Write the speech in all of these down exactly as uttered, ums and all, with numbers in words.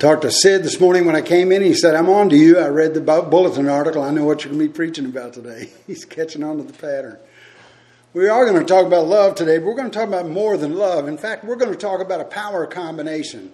Talked to Sid this morning when I came in. He said, I'm on to you. I read the bulletin article. I know what you're going to be preaching about today. He's catching on to the pattern. We are going to talk about love today, but we're going to talk about more than love. In fact, we're going to talk about a power combination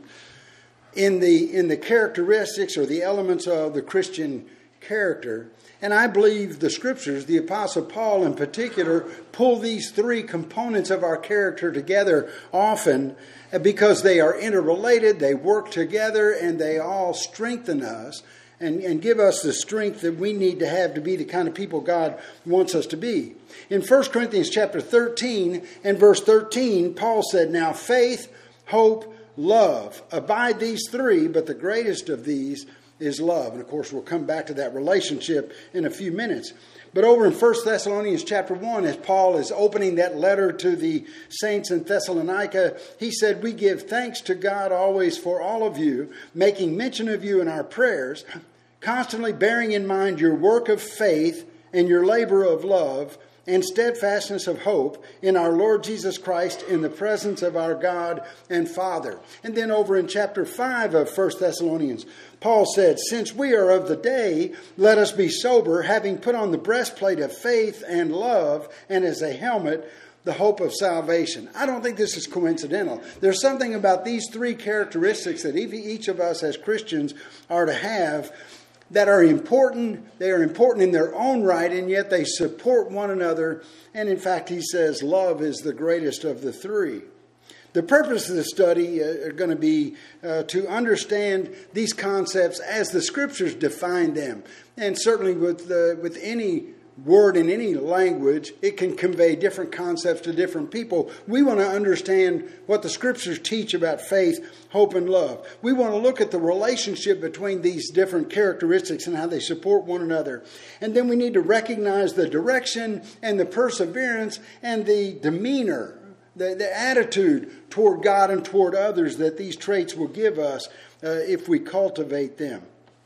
in the in the characteristics or the elements of the Christian character. And I believe the Scriptures, the Apostle Paul in particular, pull these three components of our character together often because they are interrelated, they work together, and they all strengthen us and, and give us the strength that we need to have to be the kind of people God wants us to be. In First Corinthians chapter thirteen and verse thirteen, Paul said, now faith, hope, love, abide these three, but the greatest of these is love. And of course, we'll come back to that relationship in a few minutes. But over in First Thessalonians chapter one, as Paul is opening that letter to the saints in Thessalonica, he said, we give thanks to God always for all of you, making mention of you in our prayers, constantly bearing in mind your work of faith and your labor of love and steadfastness of hope in our Lord Jesus Christ in the presence of our God and Father. And then over in chapter five of First Thessalonians, Paul said, since we are of the day, let us be sober, having put on the breastplate of faith and love, and as a helmet, the hope of salvation. I don't think this is coincidental. There's something about these three characteristics that each of us as Christians are to have that are important. They are important in their own right, and yet they support one another. And in fact, he says love is the greatest of the three. The purpose of the study uh, are going to be uh, to understand these concepts as the Scriptures define them. And certainly with uh, with any word in any language, it can convey different concepts to different people. We want to understand what the Scriptures teach about faith, hope, and love. We want to look at the relationship between these different characteristics and how they support one another. And then we need to recognize the direction and the perseverance and the demeanor, the, the attitude toward God and toward others that these traits will give us uh, if we cultivate them.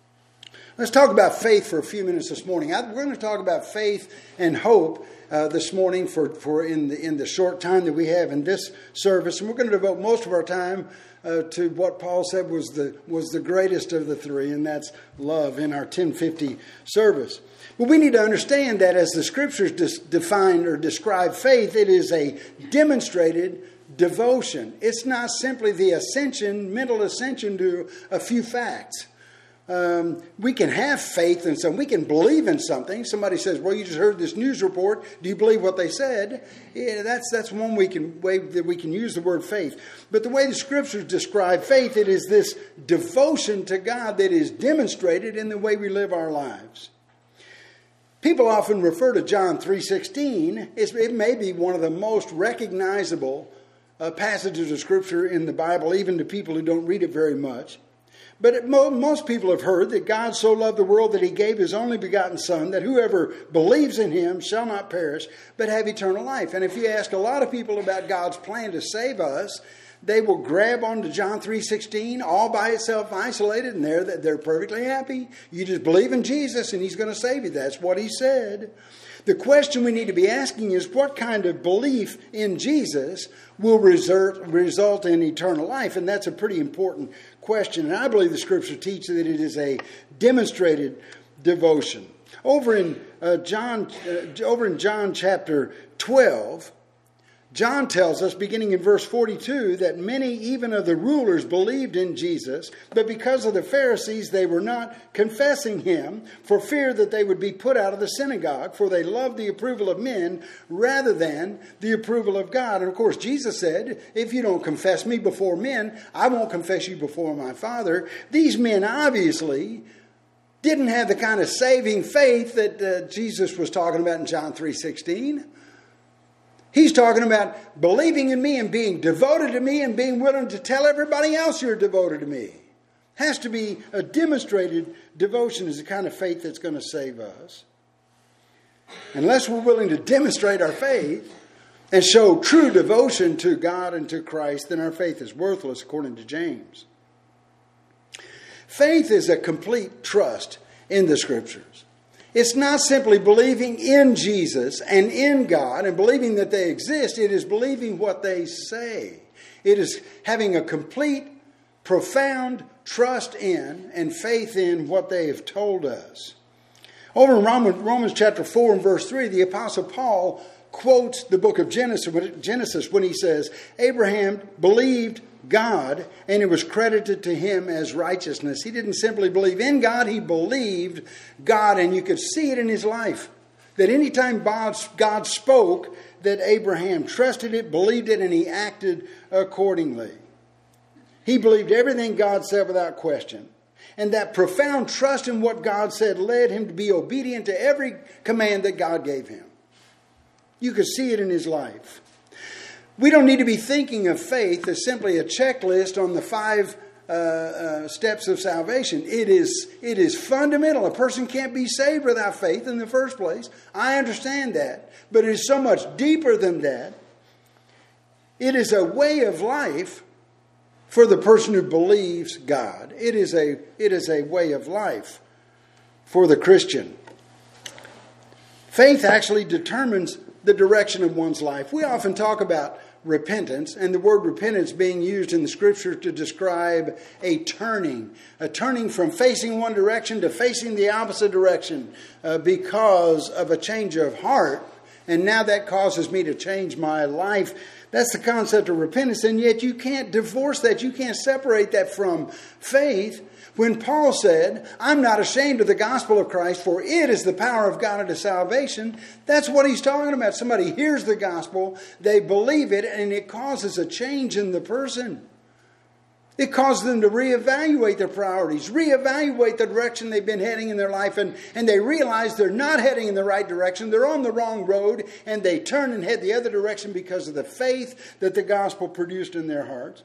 Let's talk about faith for a few minutes this morning. I, we're going to talk about faith and hope uh, this morning for, for in the in the short time that we have in this service, and we're going to devote most of our time uh, to what Paul said was the was the greatest of the three, and that's love in our ten fifty service. But we need to understand that as the Scriptures dis- define or describe faith, it is a demonstrated devotion. It's not simply the ascension, mental ascension to a few facts. Um, we can have faith in something. We can believe in something. Somebody says, well, you just heard this news report. Do you believe what they said? Yeah, that's that's one we can, way that we can use the word faith. But the way the Scriptures describe faith, it is this devotion to God that is demonstrated in the way we live our lives. People often refer to John three sixteen. It may be one of the most recognizable uh, passages of Scripture in the Bible, even to people who don't read it very much. But it, mo- most people have heard that God so loved the world that he gave his only begotten Son, that whoever believes in him shall not perish, but have eternal life. And if you ask a lot of people about God's plan to save us, they will grab onto John three sixteen all by itself, isolated, and they're, they're perfectly happy. You just believe in Jesus and he's going to save you. That's what he said. The question we need to be asking is, what kind of belief in Jesus will result, result in eternal life? And that's a pretty important question. And I believe the Scripture teaches that it is a demonstrated devotion. Over in uh, John, uh, over in John chapter twelve, John tells us, beginning in verse forty-two, that many even of the rulers believed in Jesus, but because of the Pharisees, they were not confessing him for fear that they would be put out of the synagogue, for they loved the approval of men rather than the approval of God. And of course, Jesus said, if you don't confess me before men, I won't confess you before my Father. These men obviously didn't have the kind of saving faith that uh, Jesus was talking about in John three sixteen. He's talking about believing in me and being devoted to me and being willing to tell everybody else you're devoted to me. Has to be a demonstrated devotion is the kind of faith that's going to save us. Unless we're willing to demonstrate our faith and show true devotion to God and to Christ, then our faith is worthless, according to James. Faith is a complete trust in the Scriptures. It's not simply believing in Jesus and in God and believing that they exist. It is believing what they say. It is having a complete, profound trust in and faith in what they have told us. Over in Romans, Romans chapter four and verse three, the Apostle Paul quotes the book of Genesis, Genesis when he says, Abraham believed God and it was credited to him as righteousness. He didn't simply believe in God, he believed God, and you could see it in his life. That anytime God spoke, that Abraham trusted it, believed it, and he acted accordingly. He believed everything God said without question. And that profound trust in what God said led him to be obedient to every command that God gave him. You could see it in his life. We don't need to be thinking of faith as simply a checklist on the five uh, uh, steps of salvation. It is, it is fundamental. A person can't be saved without faith in the first place. I understand that. But it is so much deeper than that. It is a way of life for the person who believes God. It is a, it is a way of life for the Christian. Faith actually determines the direction of one's life. We often talk about repentance, and the word repentance being used in the Scripture to describe a turning, a turning from facing one direction to facing the opposite direction uh, because of a change of heart, and now that causes me to change my life. That's the concept of repentance, and yet you can't divorce that. You can't separate that from faith. When Paul said, I'm not ashamed of the gospel of Christ, for it is the power of God unto salvation, that's what he's talking about. Somebody hears the gospel, they believe it, and it causes a change in the person. It causes them to reevaluate their priorities, reevaluate the direction they've been heading in their life, and, and they realize they're not heading in the right direction, they're on the wrong road, and they turn and head the other direction because of the faith that the gospel produced in their hearts.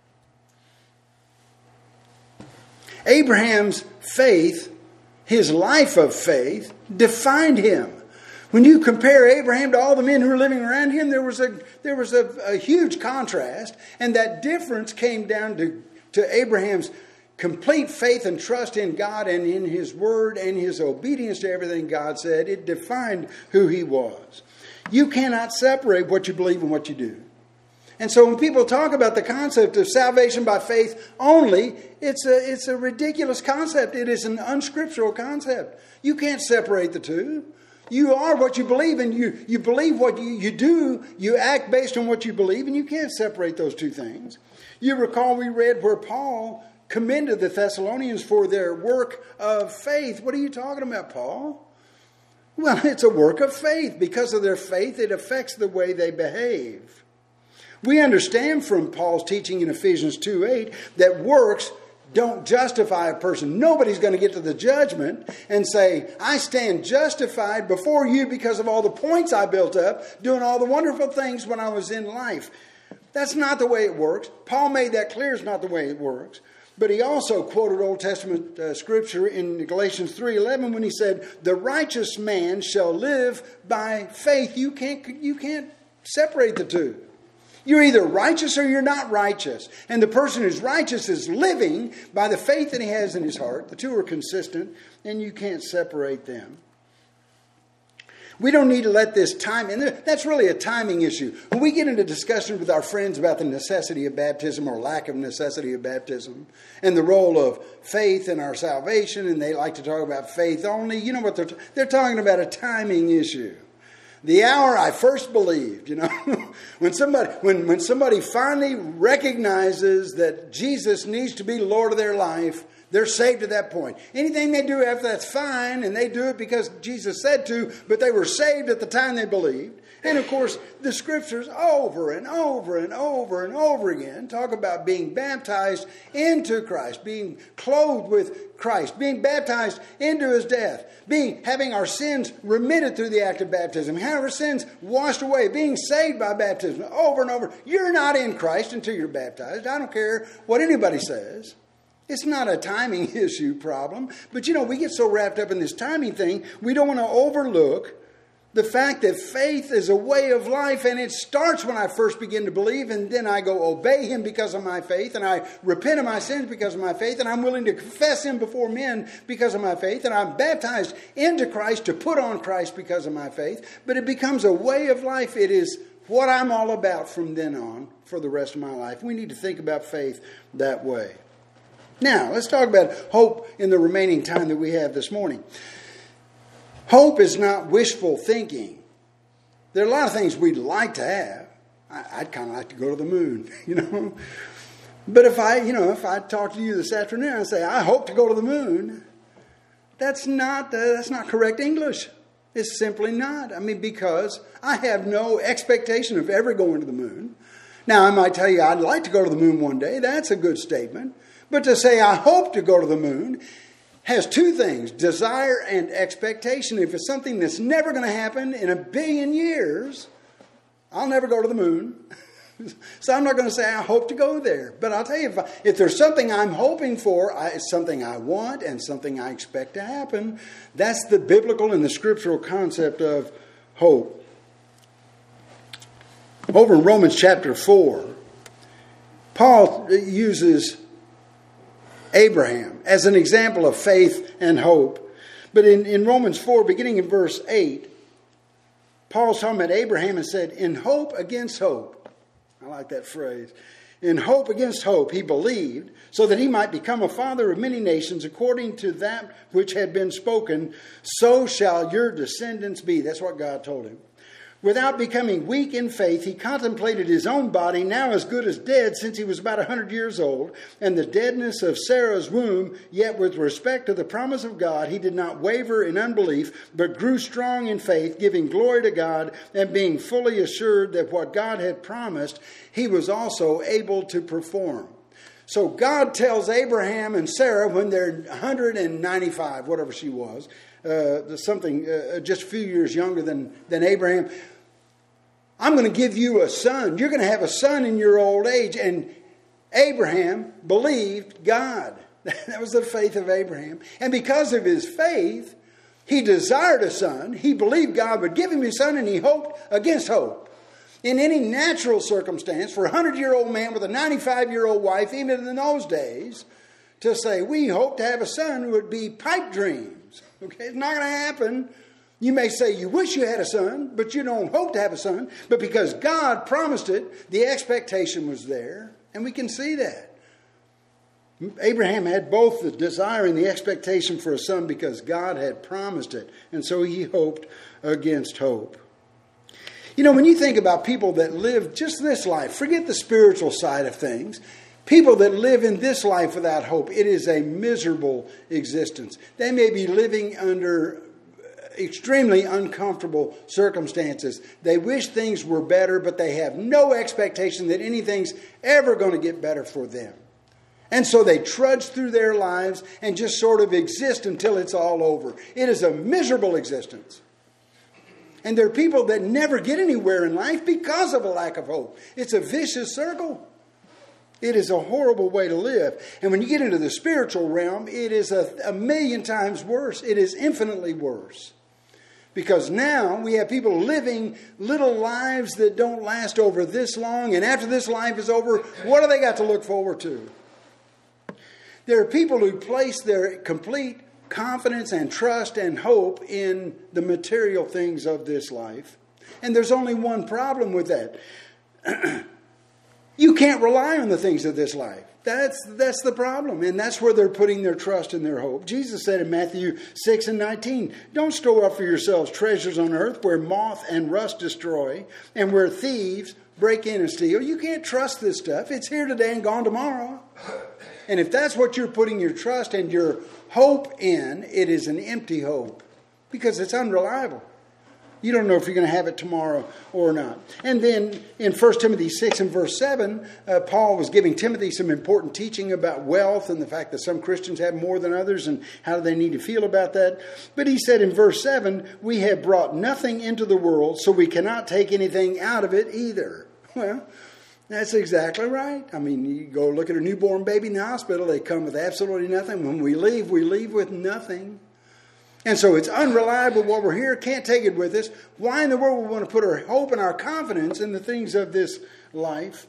Abraham's faith, his life of faith, defined him. When you compare Abraham to all the men who were living around him, there was a there was a, a huge contrast, and that difference came down to, to Abraham's complete faith and trust in God and in His Word and his obedience to everything God said. It defined who he was. You cannot separate what you believe and what you do. And so when people talk about the concept of salvation by faith only, it's a, it's a ridiculous concept. It is an unscriptural concept. You can't separate the two. You are what you believe, and you, you believe what you, you do. You act based on what you believe, and you can't separate those two things. You recall we read where Paul commended the Thessalonians for their work of faith. What are you talking about, Paul? Well, it's a work of faith. Because of their faith, it affects the way they behave. We understand from Paul's teaching in Ephesians two eight that works don't justify a person. Nobody's going to get to the judgment and say, I stand justified before you because of all the points I built up, doing all the wonderful things when I was in life. That's not the way it works. Paul made that clear it's not the way it works. But he also quoted Old Testament uh, scripture in Galatians three eleven when he said, the righteous man shall live by faith. You can't, you can't separate the two. You're either righteous or you're not righteous. And the person who's righteous is living by the faith that he has in his heart. The two are consistent, and you can't separate them. We don't need to let this time, and that's really a timing issue. When we get into discussion with our friends about the necessity of baptism or lack of necessity of baptism and the role of faith in our salvation, and they like to talk about faith only, you know what they're they're talking about, a timing issue. The hour I first believed, you know, when somebody when, when somebody finally recognizes that Jesus needs to be Lord of their life, they're saved at that point. Anything they do after that's fine, and they do it because Jesus said to, but they were saved at the time they believed. And of course, the scriptures over and over and over and over again talk about being baptized into Christ, being clothed with Christ, being baptized into his death, being having our sins remitted through the act of baptism, having our sins washed away, being saved by baptism over and over. You're not in Christ until you're baptized. I don't care what anybody says. It's not a timing issue problem. But you know, we get so wrapped up in this timing thing, we don't want to overlook the fact that faith is a way of life, and it starts when I first begin to believe, and then I go obey him because of my faith, and I repent of my sins because of my faith, and I'm willing to confess him before men because of my faith, and I'm baptized into Christ to put on Christ because of my faith. But it becomes a way of life. It is what I'm all about from then on for the rest of my life. We need to think about faith that way. Now, let's talk about hope in the remaining time that we have this morning. Hope is not wishful thinking. There are a lot of things we'd like to have. I'd kind of like to go to the moon, you know. But if I, you know, if I talk to you this afternoon and say, I hope to go to the moon, that's not, uh, that's not correct English. It's simply not. I mean, because I have no expectation of ever going to the moon. Now, I might tell you I'd like to go to the moon one day. That's a good statement. But to say I hope to go to the moon has two things, desire and expectation. If it's something that's never going to happen in a billion years, I'll never go to the moon. So I'm not going to say I hope to go there. But I'll tell you, if, I, if there's something I'm hoping for, I, it's something I want and something I expect to happen. That's the biblical and the scriptural concept of hope. Over in Romans chapter four, Paul uses Abraham as an example of faith and hope. But in, in Romans four, beginning in verse eight, Paul's talking about Abraham and said, in hope against hope. I like that phrase. In hope against hope, he believed, so that he might become a father of many nations, according to that which had been spoken, so shall your descendants be. That's what God told him. Without becoming weak in faith, he contemplated his own body, now as good as dead, since he was about a hundred years old, and the deadness of Sarah's womb. Yet with respect to the promise of God, he did not waver in unbelief, but grew strong in faith, giving glory to God, and being fully assured that what God had promised, he was also able to perform. So God tells Abraham and Sarah when they're one hundred ninety-five, whatever she was, uh, something uh, just a few years younger than, than Abraham, I'm going to give you a son. You're going to have a son in your old age. And Abraham believed God. That was the faith of Abraham. And because of his faith, he desired a son. He believed God would give him his son, and he hoped against hope. In any natural circumstance, for a hundred-year-old man with a ninety-five-year-old wife, even in those days, to say, we hope to have a son would be pipe dreams. Okay, it's not going to happen. You may say you wish you had a son, but you don't hope to have a son. But because God promised it, the expectation was there. And we can see that. Abraham had both the desire and the expectation for a son because God had promised it. And so he hoped against hope. You know, when you think about people that live just this life, forget the spiritual side of things. People that live in this life without hope, it is a miserable existence. They may be living under extremely uncomfortable circumstances. They wish things were better, but they have no expectation that anything's ever going to get better for them. And so they trudge through their lives and just sort of exist until it's all over. It is a miserable existence. And there are people that never get anywhere in life because of a lack of hope. It's a vicious circle. It is a horrible way to live. And when you get into the spiritual realm, it is a, a million times worse. It is infinitely worse. Because now we have people living little lives that don't last over this long. And after this life is over, what do they got to look forward to? There are people who place their complete confidence and trust and hope in the material things of this life. And there's only one problem with that. You can't rely on the things of this life. That's, that's the problem. And that's where they're putting their trust and their hope. Jesus said in Matthew six and nineteen, don't store up for yourselves treasures on earth where moth and rust destroy and where thieves break in and steal. You can't trust this stuff. It's here today and gone tomorrow. And if that's what you're putting your trust and your hope in, it is an empty hope because it's unreliable. You don't know if you're going to have it tomorrow or not. And then in First Timothy six and verse seven, uh, Paul was giving Timothy some important teaching about wealth and the fact that some Christians have more than others and how do they need to feel about that. But he said in verse seven, we have brought nothing into the world, so we cannot take anything out of it either. Well, that's exactly right. I mean, you go look at a newborn baby in the hospital, they come with absolutely nothing. When we leave, we leave with nothing. And so it's unreliable while we're here, can't take it with us. Why in the world would we want to put our hope and our confidence in the things of this life?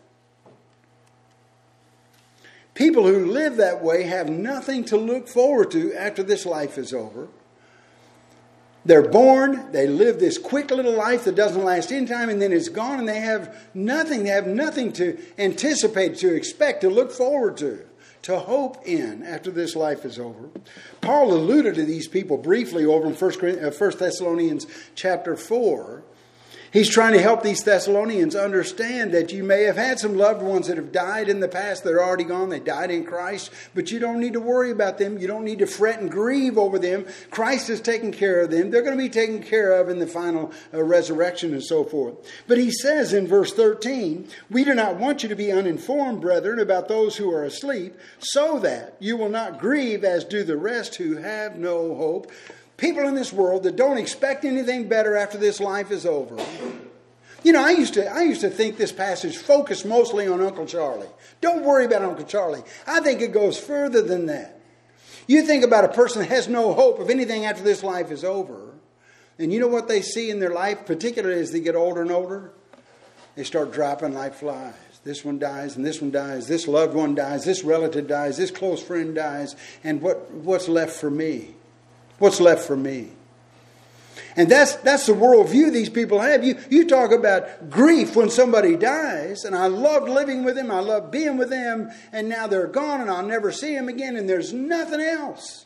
People who live that way have nothing to look forward to after this life is over. They're born, they live this quick little life that doesn't last any time, and then it's gone, and they have nothing. They have nothing to anticipate, to expect, to look forward to. to hope in after this life is over. Paul alluded to these people briefly over in First Thessalonians chapter four. He's trying to help these Thessalonians understand that you may have had some loved ones that have died in the past. They're already gone. They died in Christ. But you don't need to worry about them. You don't need to fret and grieve over them. Christ is taking care of them. They're going to be taken care of in the final uh, resurrection and so forth. But he says in verse thirteen, we do not want you to be uninformed, brethren, about those who are asleep, so that you will not grieve as do the rest who have no hope. People in this world that don't expect anything better after this life is over. You know, I used to I used to think this passage focused mostly on Uncle Charlie. Don't worry about Uncle Charlie. I think it goes further than that. You think about a person that has no hope of anything after this life is over. And you know what they see in their life, particularly as they get older and older? They start dropping like flies. This one dies and this one dies. This loved one dies. This relative dies. This close friend dies. And what, what's left for me? What's left for me? And that's that's the worldview these people have. You, you talk about grief when somebody dies, and I loved living with them, I loved being with them, and now they're gone and I'll never see them again, and there's nothing else.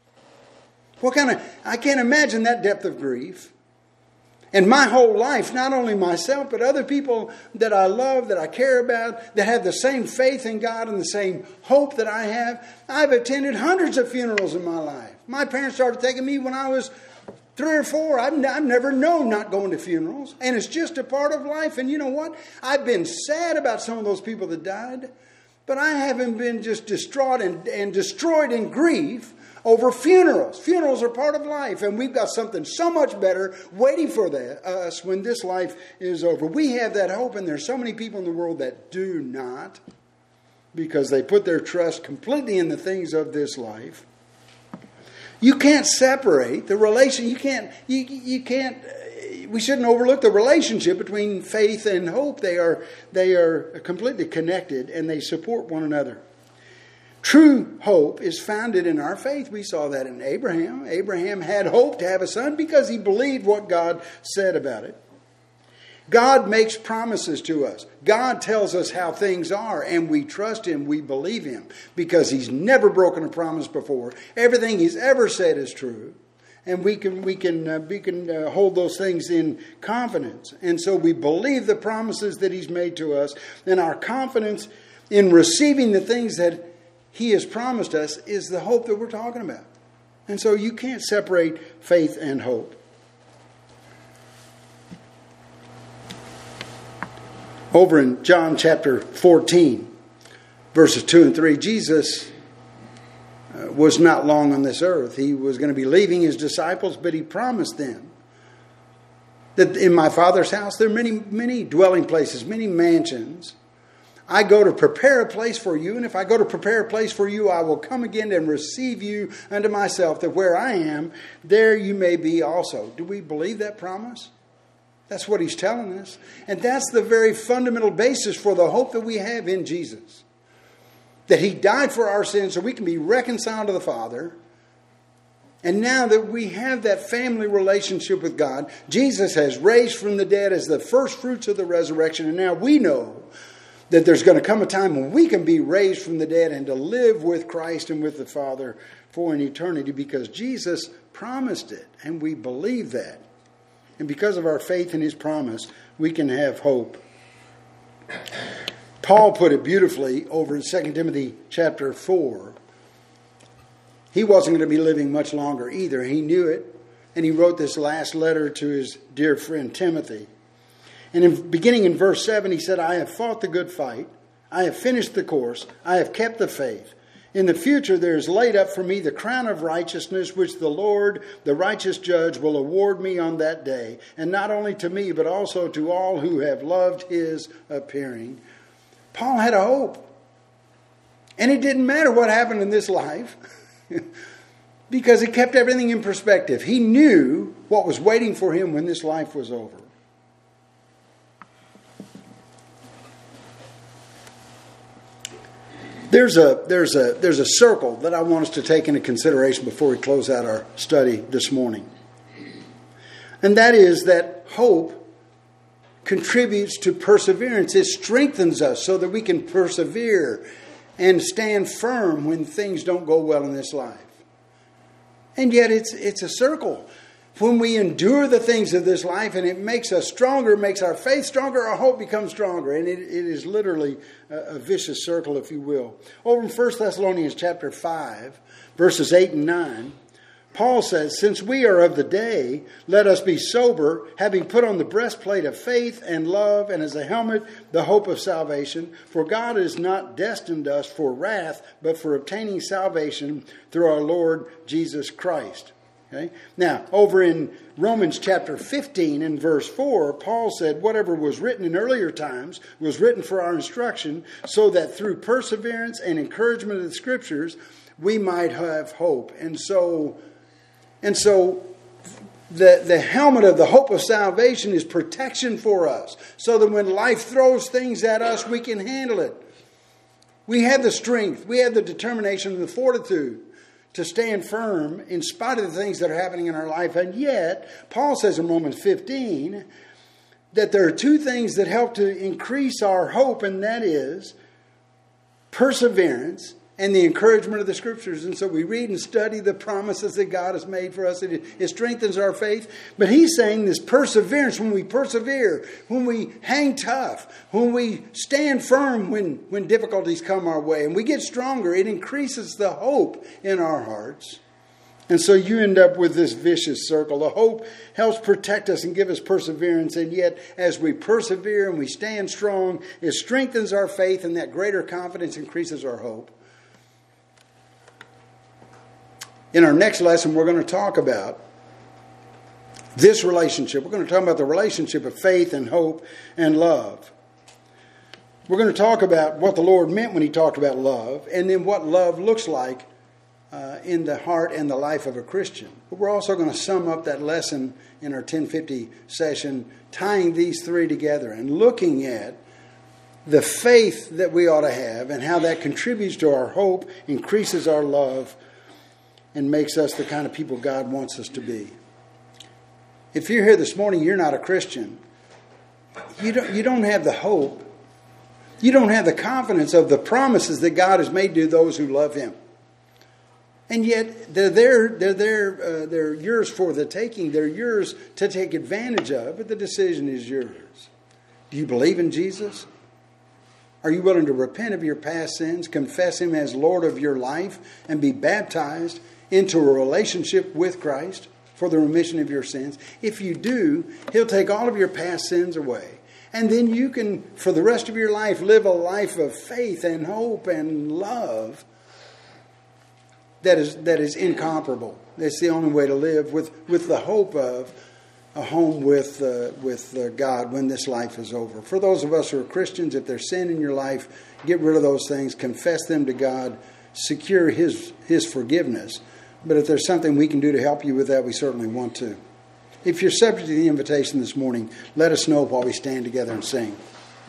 What kind of, I can't imagine that depth of grief. And my whole life, not only myself, but other people that I love, that I care about, that have the same faith in God and the same hope that I have. I've attended hundreds of funerals in my life. My parents started taking me when I was three or four. I've, I've never known not going to funerals. And it's just a part of life. And you know what? I've been sad about some of those people that died. But I haven't been just distraught and, and destroyed in grief over funerals. Funerals are part of life, and we've got something so much better waiting for that, us when this life is over. We have that hope, and there's so many people in the world that do not, because they put their trust completely in the things of this life. You can't separate the relation. You can't. You you can't. We shouldn't overlook the relationship between faith and hope. They are they are completely connected, and they support one another. True hope is founded in our faith. We saw that in Abraham. Abraham had hope to have a son because he believed what God said about it. God makes promises to us. God tells us how things are, and we trust Him. We believe Him because He's never broken a promise before. Everything He's ever said is true, and we can we can uh, we can uh, hold those things in confidence. And so we believe the promises that He's made to us, and our confidence in receiving the things that He has promised us is the hope that we're talking about. And so you can't separate faith and hope. Over in John chapter fourteen, verses two and three, Jesus uh, was not long on this earth. He was going to be leaving His disciples, but He promised them that in my Father's house there are many, many dwelling places, many mansions. I go to prepare a place for you, and if I go to prepare a place for you, I will come again and receive you unto myself, that where I am, there you may be also. Do we believe that promise? That's what He's telling us. And that's the very fundamental basis for the hope that we have in Jesus. That He died for our sins so we can be reconciled to the Father. And now that we have that family relationship with God, Jesus has raised from the dead as the first fruits of the resurrection. And now we know that there's going to come a time when we can be raised from the dead and to live with Christ and with the Father for an eternity, because Jesus promised it, and we believe that. And because of our faith in His promise, we can have hope. Paul put it beautifully over in Second Timothy chapter four. He wasn't going to be living much longer either. He knew it. And he wrote this last letter to his dear friend Timothy. And in, beginning in verse seven, he said, I have fought the good fight. I have finished the course. I have kept the faith. In the future there is laid up for me the crown of righteousness, which the Lord, the righteous judge, will award me on that day. And not only to me, but also to all who have loved His appearing. Paul had a hope. And it didn't matter what happened in this life, because he kept everything in perspective. He knew what was waiting for him when this life was over. There's a there's a there's a circle that I want us to take into consideration before we close out our study this morning. And that is that hope contributes to perseverance. It strengthens us so that we can persevere and stand firm when things don't go well in this life. And yet it's it's a circle. When we endure the things of this life and it makes us stronger, makes our faith stronger, our hope becomes stronger. And it, it is literally a, a vicious circle, if you will. Over in First Thessalonians chapter five, verses eight and nine, Paul says, "Since we are of the day, let us be sober, having put on the breastplate of faith and love, and as a helmet, the hope of salvation. For God has not destined us for wrath, but for obtaining salvation through our Lord Jesus Christ." Okay? Now, over in Romans chapter fifteen and verse four, Paul said, "Whatever was written in earlier times was written for our instruction, so that through perseverance and encouragement of the Scriptures, we might have hope." And so, and so the, the helmet of the hope of salvation is protection for us, so that when life throws things at us, we can handle it. We have the strength, we have the determination and the fortitude to stand firm in spite of the things that are happening in our life. And yet, Paul says in Romans fifteen that there are two things that help to increase our hope, and that is perseverance and the encouragement of the Scriptures. And so we read and study the promises that God has made for us. It, it strengthens our faith. But he's saying this perseverance, when we persevere, when we hang tough, when we stand firm when, when difficulties come our way, and we get stronger, it increases the hope in our hearts. And so you end up with this vicious circle. The hope helps protect us and give us perseverance. And yet, as we persevere and we stand strong, it strengthens our faith, and that greater confidence increases our hope. In our next lesson, we're going to talk about this relationship. We're going to talk about the relationship of faith and hope and love. We're going to talk about what the Lord meant when he talked about love, and then what love looks like uh, in the heart and the life of a Christian. But we're also going to sum up that lesson in our ten fifty session, tying these three together and looking at the faith that we ought to have and how that contributes to our hope, increases our love, and makes us the kind of people God wants us to be. If you're here this morning, you're not a Christian. You don't, you don't have the hope. You don't have the confidence of the promises that God has made to those who love him. And yet, they're there, they're there, uh, they're yours for the taking. They're yours to take advantage of, but the decision is yours. Do you believe in Jesus? Are you willing to repent of your past sins, confess him as Lord of your life, and be baptized into a relationship with Christ for the remission of your sins? If you do, he'll take all of your past sins away. And then you can, for the rest of your life, live a life of faith and hope and love that is that is incomparable. That's the only way to live, with, with the hope of a home with uh, with uh, God when this life is over. For those of us who are Christians, if there's sin in your life, get rid of those things, confess them to God, secure his his forgiveness. But if there's something we can do to help you with that, we certainly want to. If you're subject to the invitation this morning, let us know while we stand together and sing.